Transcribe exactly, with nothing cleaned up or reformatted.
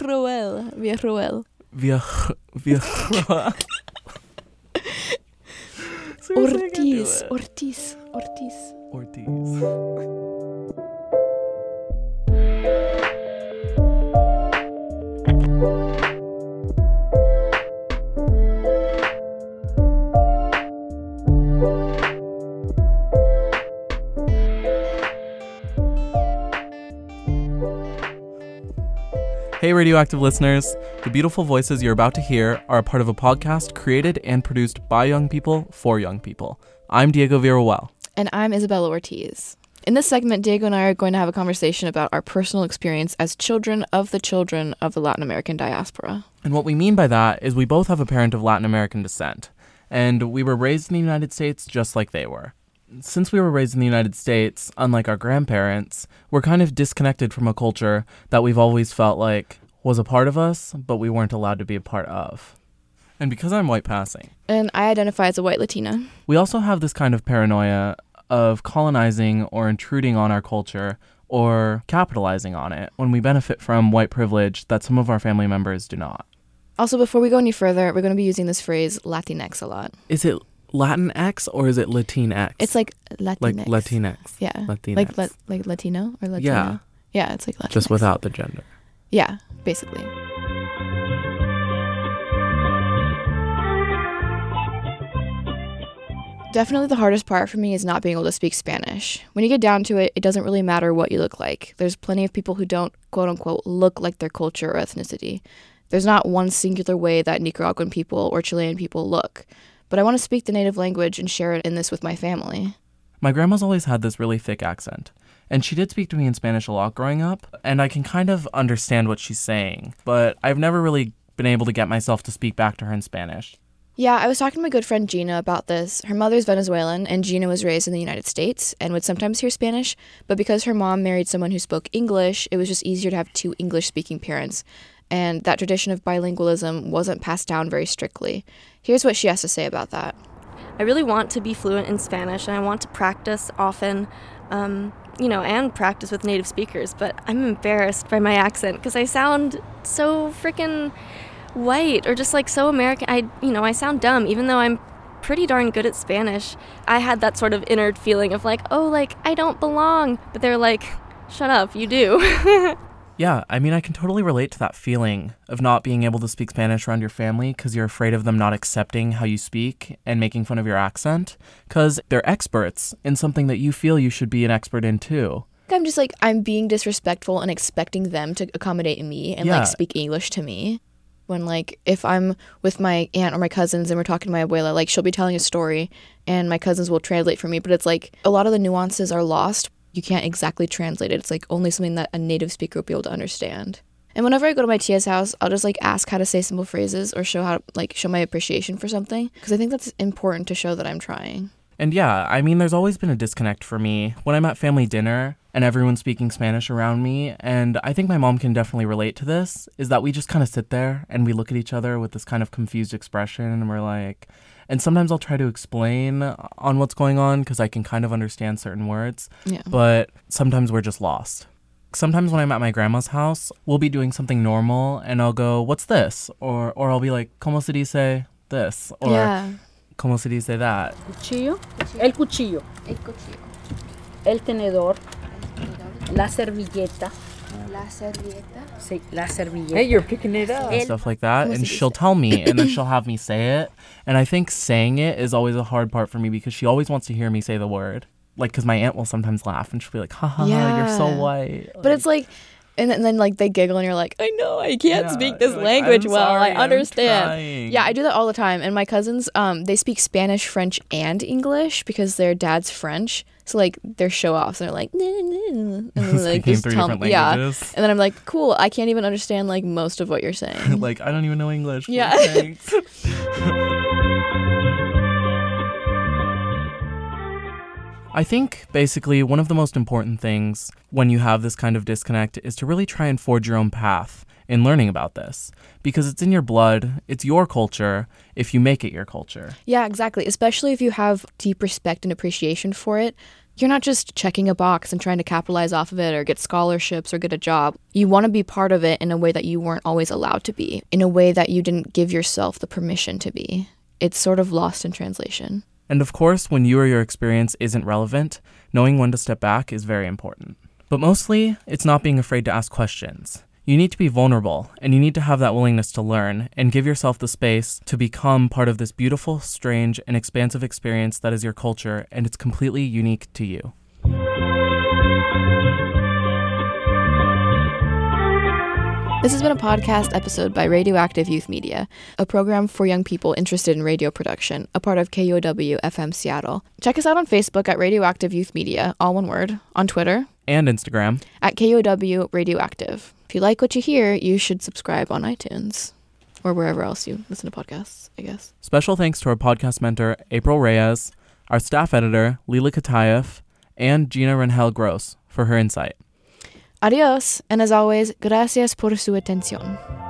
Roel. Via Roel. Via Via Ortiz. Ortiz. Ortiz. Ortiz. Hey Radioactive listeners, the beautiful voices you're about to hear are a part of a podcast created and produced by young people for young people. I'm Diego Villarroel. And I'm Isabella Ortiz. In this segment, Diego and I are going to have a conversation about our personal experience as children of the children of the Latin American diaspora. And what we mean by that is we both have a parent of Latin American descent, and we were raised in the United States just like they were. Since we were raised in the United States, unlike our grandparents, we're kind of disconnected from a culture that we've always felt like was a part of us, but we weren't allowed to be a part of. And because I'm white passing. And I identify as a white Latina. We also have this kind of paranoia of colonizing or intruding on our culture or capitalizing on it when we benefit from white privilege that some of our family members do not. Also, before we go any further, we're going to be using this phrase Latinx a lot. Is it Latinx or is it Latinx? It's like Latinx. Like Latinx. Yeah. Latinx. Like la- like Latino or Latino. Yeah. Yeah, it's like Latinx. Just without the gender. Yeah, basically. Definitely the hardest part for me is not being able to speak Spanish. When you get down to it, it doesn't really matter what you look like. There's plenty of people who don't, quote unquote, look like their culture or ethnicity. There's not one singular way that Nicaraguan people or Chilean people look. But I want to speak the native language and share it in this with my family. My grandma's always had this really thick accent, and she did speak to me in Spanish a lot growing up, and I can kind of understand what she's saying, but I've never really been able to get myself to speak back to her in Spanish. Yeah, I was talking to my good friend Gina about this. Her mother's Venezuelan, and Gina was raised in the United States and would sometimes hear Spanish, but because her mom married someone who spoke English, it was just easier to have two English-speaking parents, and that tradition of bilingualism wasn't passed down very strictly. Here's what she has to say about that. I really want to be fluent in Spanish, and I want to practice often, um, you know, and practice with native speakers, but I'm embarrassed by my accent because I sound so freaking white or just like so American. I, you know, I sound dumb even though I'm pretty darn good at Spanish. I had that sort of inner feeling of like, oh, like, I don't belong, but they're like, shut up, you do. Yeah, I mean, I can totally relate to that feeling of not being able to speak Spanish around your family because you're afraid of them not accepting how you speak and making fun of your accent because they're experts in something that you feel you should be an expert in too. I'm just like, I'm being disrespectful and expecting them to accommodate me and Yeah. like speak English to me. When like, if I'm with my aunt or my cousins and we're talking to my abuela, like she'll be telling a story and my cousins will translate for me, but it's like a lot of the nuances are lost. You can't exactly translate it. It's like only something that a native speaker will be able to understand. And whenever I go to my tia's house, I'll just like ask how to say simple phrases or show how like show my appreciation for something because I think that's important to show that I'm trying. And yeah, I mean, there's always been a disconnect for me when I'm at family dinner and everyone's speaking Spanish around me. And I think my mom can definitely relate to this, is that we just kind of sit there and we look at each other with this kind of confused expression and we're like, and sometimes I'll try to explain on what's going on because I can kind of understand certain words, Yeah. but sometimes we're just lost. Sometimes when I'm at my grandma's house, we'll be doing something normal and I'll go, what's this? Or or I'll be like, ¿Cómo se dice this? Or Yeah. ¿Cómo se dice that? Cuchillo, el cuchillo, El cuchillo. el tenedor, la servilleta, La servilleta. sí, la servilleta. Hey, you're picking it up. Stuff like that, ¿Cómo and se she'll dice? tell me, and then she'll have me say it, and I think saying it is always a hard part for me because she always wants to hear me say the word, like, because my aunt will sometimes laugh, and she'll be like, ha ha ha, you're so Yeah. white. But it's like, and then, and then like they giggle and you're like, I know, I can't Yeah, speak this you're like, language "I'm well. sorry, I I'm understand. trying." Yeah, I do that all the time. And my cousins, um, they speak Spanish, French, and English because their dad's French. So like they're show offs. And they're like, nah, nah, nah. and then like Speaking just three tell me, different yeah. languages. And then I'm like, cool. I can't even understand like most of what you're saying. Like, I don't even know English. Yeah. Thanks. I think, basically, one of the most important things when you have this kind of disconnect is to really try and forge your own path in learning about this. Because it's in your blood, it's your culture, if you make it your culture. Yeah, exactly. Especially if you have deep respect and appreciation for it. You're not just checking a box and trying to capitalize off of it or get scholarships or get a job. You want to be part of it in a way that you weren't always allowed to be, in a way that you didn't give yourself the permission to be. It's sort of lost in translation. And of course, when you or your experience isn't relevant, knowing when to step back is very important. But mostly, it's not being afraid to ask questions. You need to be vulnerable, and you need to have that willingness to learn and give yourself the space to become part of this beautiful, strange, and expansive experience that is your culture, and it's completely unique to you. This has been a podcast episode by Radioactive Youth Media, a program for young people interested in radio production, a part of K U O W F M Seattle. Check us out on Facebook at Radioactive Youth Media, all one word, on Twitter, And Instagram. at K U O W Radioactive. If you like what you hear, you should subscribe on iTunes, or wherever else you listen to podcasts, I guess. Special thanks to our podcast mentor, April Reyes, our staff editor, Lila Katayev, and Gina Rangel Gross for her insight. Adios, and as always, gracias por su atención.